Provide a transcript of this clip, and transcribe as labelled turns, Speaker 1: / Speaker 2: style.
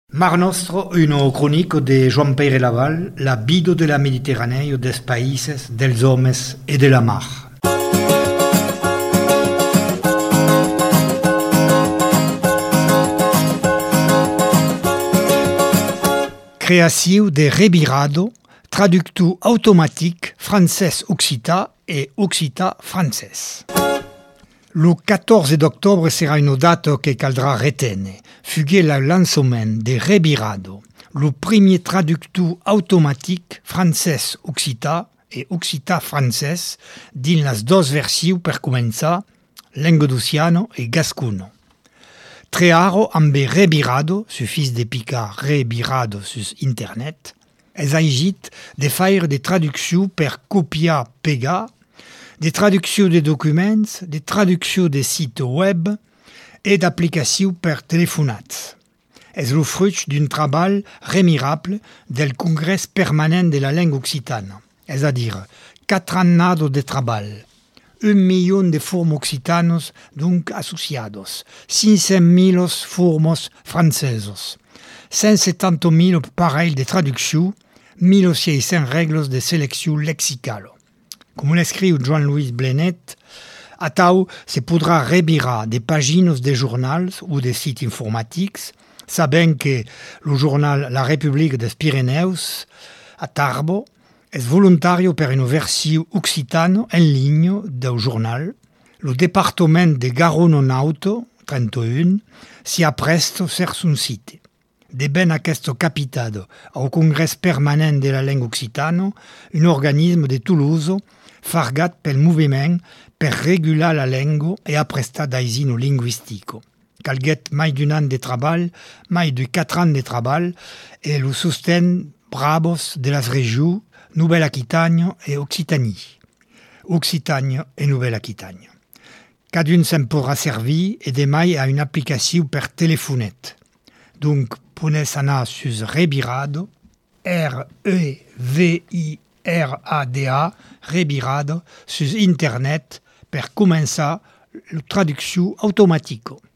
Speaker 1: Mar Nostro, una cronico de Joan Peire Laval, la bido de la Mediterraneo des países, dels homes e de la mar. Creació de Rebirado, traductu automatic francès-occitan et occitan-francès. Le 14 d'octobre sera une date que caldrà retene. Fugué le lancement de Rebirado, le premier traductu automatic francès-occitan et occitan-francès dins les dos versions per començar, languedociano e gascuno. Trearo amb Rebirado, suffice de picar Rebirado sus internet, es agit de faire des traductions per copiar-pegar, des traductions de documents, des traductions de sites web et d'applications per telefonats. És le fruit d'un treball remirable del Congrés Permanent de la Langue Occitana, és a dir, 4 annados de treball, 1 million de formos occitanos donc associados, 500.000 formos francesos, 170.000 parells de traducció, 1.600 regles de selecció lexicalo. Com l'escriu Joan Louis Blenet, atau se podrà rebirar des pàgines de jornals ou de sites informatics, sabent que el jornal La República dels Pirineus, a Tarbes, és voluntari per una versió occitana en línia del jornal. El departament de Garonne-Auto, 31, s'hi apresta sur son site. De ben aquest capitado au Congrés Permanent de la Langue Occitana, un organisme de Toulouse fargat pel moviment per regular la llengua e aprestar d'aisino lingüistico. Calguet mai d'un an de treball, mai de 4 ans de treball, e el sostén bravos de les regions Nouvelle-Aquitània e Occitanie. Occitània e Nouvelle-Aquitània. Cadun se'n podrà servir e demai a una aplicació per telefonet. Donc, pones anar sus Rebirado, R-E-V-I-R-A-D-A, Rebirado, sus internet per començar la traducció automàtica.